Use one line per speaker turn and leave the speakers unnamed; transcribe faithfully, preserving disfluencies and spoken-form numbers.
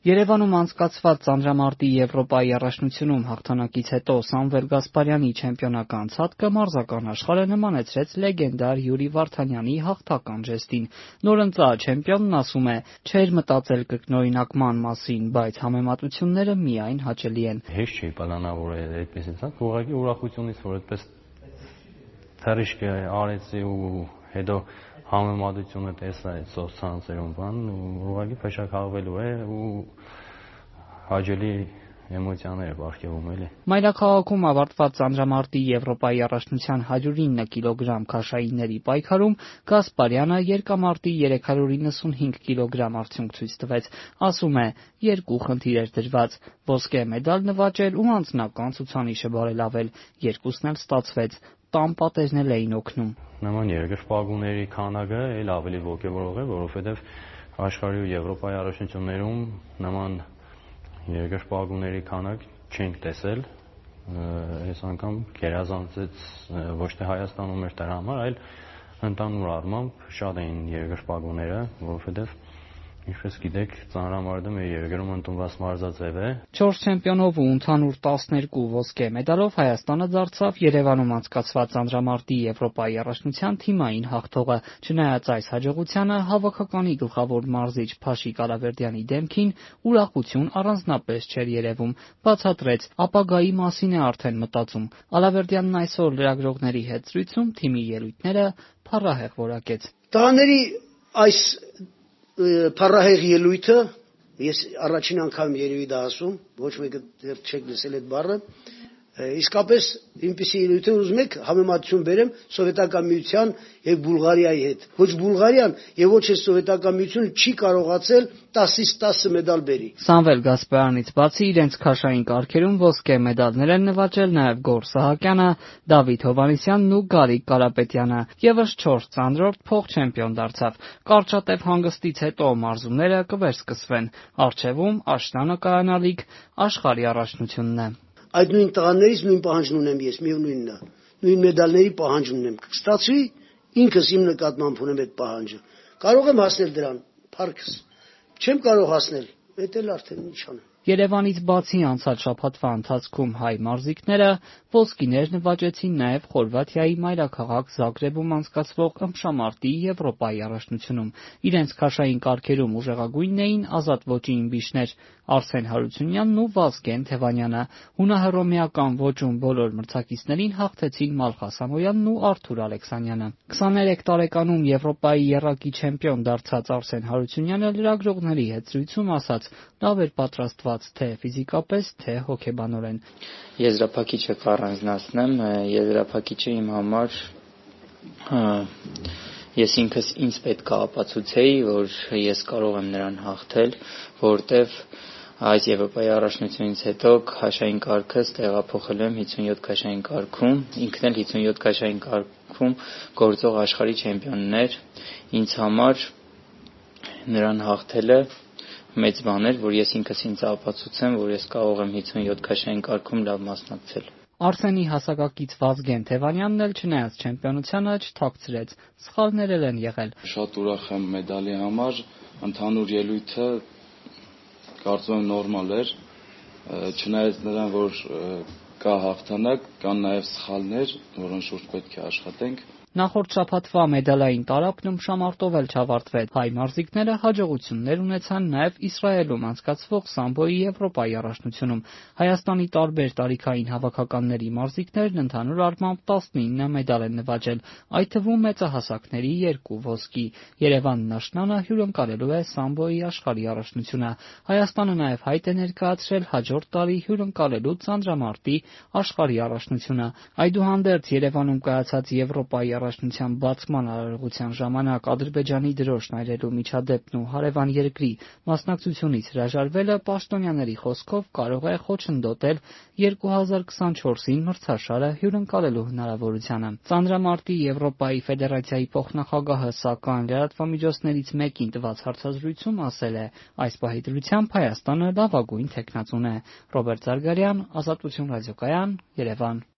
Երևանում անցկացված ծանրամարտի Եվրոպայի առաջնությունում հաղթանակից հետո Սամվել Գասպարյանի չեմպիոնական ցատկը մարզական աշխարհը նմանեցրեց լեգենդար Յուրի Վարդանյանի հաղթական ժեստին։ Նորընծա չեմպիոնն ասում է, չէր մտածել կրկնօրինակման մասին, բայց համեմատությունները միայն հաճելի են։
Հեշտ չի պլանավորել այդպեսին ցածկ, ուղղակի ուրախությունից, որ այդպես թռիչք արեցի ու հետո համեմատությունը տեսա այդ սոցցանցերում բան, ուղղակի փեշակահավելու է ու հաճելի էմոցիաներ է բախկեղում էլի։
Մայրաքաղաքում ավարտված ծանրամարտի Եվրոպայի առաջնության հարյուր ինը կիլոգրամ քաշայինների պայքարում Գասպարյանը երկամարտի երեք հարյուր իննսունհինգ կիլոգրամ արդյունք ցույց տվեց։ Ասում է, երկու խնդիր էր դրված՝ ոսկե մեդալ նվաճել ու անձնական ցուցանիշը բարելավել, երկուսն էլ ստացվեց։ Տան պատերն էլ էին օգնում։
Նման երկրպագուների քանակը էլ ավելի ոգևորող է, որովհետև աշխարհի ու Եվրոպայի առաջնություններում նման երկրպագուների քանակ չենք տեսել, այս անգամ գերազանցեց ոչ թե Հայաստանում էր դրա համար, այլ ընդհանուր առմամբ շատ էին երկրպագուները, որովհետև ինչպես գիտեք, ծանրամարտը մեր երկրում ընդունված մարզաձև է։
Չորս չեմպիոնով ու ընդհանուր տասներկու ոսկե մեդալով Հայաստանը դարձավ Երևանում անցկացված ծանրամարտի Եվրոպայի առաջնության թիմային հաղթողը։ Չնայած այս հաջողությանը, հավաքականի գլխավոր մարզիչ Փաշիկ Ալավերդյանի դեմքին ուրախություն առանձնապես չէր երևում, բացատրեց, ապագայի մասին է արդեն մտածում։ Ալավերդյանն այսօր լրագրողների հետ զրույցում թիմի ելույթները փառահեղ որակեց։
Տղաների այս փառահեղ ելույթը, ես առաջին անգամ երևի դա ասում, ոչ մեկը դեռ չեք լսել այդ բառը, իսկապես ինքնիսի ելույթը ուզում եք համեմատություն բերեմ Սովետական միության եւ Բուլղարիայի հետ։ Ոչ Բուլղարիան եւ ոչ էլ Սովետական միությունը չի կարողացել տասից տասը մեդալ բերի։
Սամվել Գասպարյանից բացի իրենց քաշային կարգերում ոսկե մեդալներ են նվաճել նաեւ Գոռ Սահակյանը, Դավիթ Հովհաննիսյանն ու Գարիկ Կարապետյանը։ Եվս չորս ծանրորդ փոխ-չեմպիոն դարձավ։ Կարճատև հանգստից հետո մարզումները կվերսկսվեն։ Առջևում աշնանը կայանալիք աշխարհի առաջնությունն է։
Այդ նույն տղաներից նույն պահանջն ունեմ ես, միևնույնն է։ Նույն մեդալների պահանջ ունեմ։ Կստացվի, ինքս իմ նկատմամբ ունեմ այդ պահանջը։ Կարող եմ հասնել դրան, փառքս։ Չեմ կարող հասնել, դա էլ արդեն ինչ անեմ։
Երևանից բացի անցած շաբաթվա ընթացքում հայ մարզիկները ոսկիներ նվաճեցին նաև Խորվաթիայի մայրաքաղաք Զագրեբում անցկացվող ըմբշամարտի Եվրոպայի առաջնությունում։ Իրենց քաշային կարգերում ուժեղագույնն էին ազատ ոճի իմբիշներ Արսեն Հարությունյանն ու Վազգեն Թևանյանը։ Հունահռոմեական ոճում բոլոր մրցակիցներին հաղթեցին Մալխա Սամոյանն ու Արթուր Ալեքսանյանը։ քսաներեք տարեկանում Եվրոպայի եռակի չեմպիոն դարձած Արսեն Հարությունյանը լրագրողների հետ զրույցում ասաց. «Լավ էր պատրաստված թե ֆիզիկապես, թե հոգեբանորեն»։
Եզրափակիչը կառանձնացնեմ, եզրափակիչը իմ համար ես ինքս ինձ պետք է ապացուցեի, որ ես կարող եմ նրան հաղթել, որտեվ այս Եվրոպայի առաջնությունից հետո քաշային կարգս տեղափոխել եմ հիսունյոթ քաշային կարգում, ինքն էլ հիսունյոթ քաշային կարգում գործող աշխարհի չեմպիոնն էր։ Ինձ համար նրան հաղթելը մեծ բան էր, որ ես ինքս ինձ ապացուցեմ, որ ես կարող եմ հիսունյոթ քաշային կարգում լավ մասնակցել։
Արսենի հասակակից Վազգեն Թևանյանն էլ չնայած չեմպիոնությանը չթաքցրեց, սխալներ էլ են եղել։
Շատ ուրախ եմ մեդալի համար, ընդհանուր ելույթը կարծում եմ նորմալ էր, չնայած նրան, որ կա հաղթանակ, կան նաև սխալներ, որոնց շուրջ պետք է աշխատենք։
Նախորդ շաբաթվա մեդալային տարափն ըմբշամարտով էլ չավարտվեց։ Հայ մարզիկները հաջողություններ ունեցան նաև Իսրայելում անցկացվող Սամբոյի Եվրոպայի առաջնությունում։ Հայաստանի տարբեր տարիքային հավաքականների մարզիկներն ընդհանուր առմամբ տասնինը մեդալ են նվաճել, այդ թվում մեծահասակների երկու ոսկի։ Երևանն աշնանը հյուրընկալելու է Սամբոյի աշխարհի առաջնությունը։ Հայաստանը նաև հայտ է ներկայացրել հաջորդ տարի հյուրընկալելու ծանրամարտի աշխարհի առաջնությունը։ Այդուհանդերձ Երևանում կայացած Եվրոպայի առաջնության բացման արարողության ժամանակ Ադրբեջանի դրոշ նայրելու միջադեպն ու հարևան երկրի մասնակցությունից հրաժարվելը պաշտոնյաների խոսքով կարող է խոչընդոտել երկու հազար քսանչորսին մրցաշարը հյուրընկալելու հնարավորությանը։ Ծանրամարտի Եվրոպայի ֆեդերացիայի փոխնախագահը սակայն լրատվամիջոցներից մեկին տված հարցազրույցում ասել է. «Այս պահի դրությամբ Հայաստանը լավագույն թեկնածուն է»։ Ռոբերտ Զարգարյան, Ազատություն ռադիոկայան, Երևան։